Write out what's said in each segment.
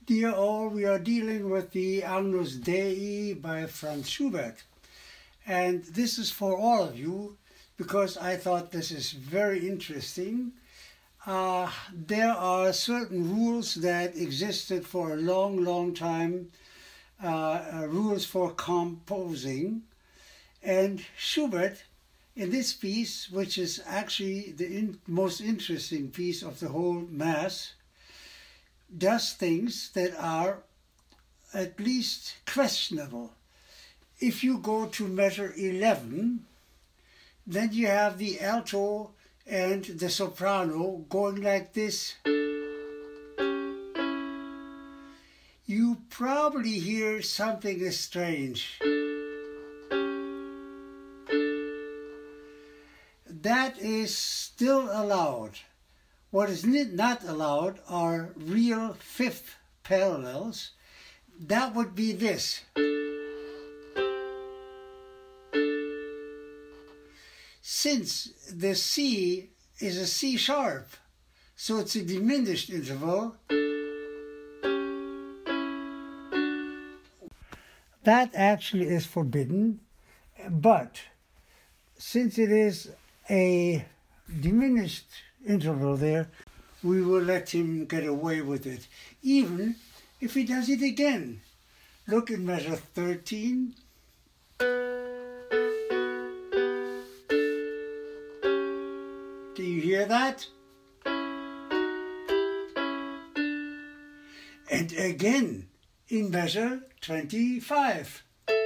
Dear all, we are dealing with the Agnus Dei by Franz Schubert. And this is for all of you because I thought this is very interesting. There are certain rules that existed for a long, long time, rules for composing. And Schubert, in this piece, which is actually the most interesting piece of the whole Mass, does things that are at least questionable. If you go to measure 11, then you have the alto and the soprano going like this. You probably hear something is strange. That is still allowed. What is not allowed are real fifth parallels. That would be this. Since the C is a C sharp, so it's a diminished interval, that actually is forbidden, but since it is a diminished interval there, we will let him get away with it, even if he does it again. Look in measure 13. Do you hear that? And again in measure 25.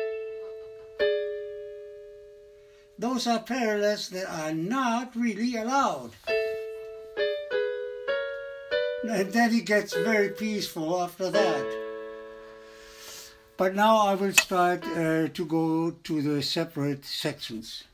Those are parallels that are not really allowed. And then it gets very peaceful after that. But now I will start to go to the separate sections.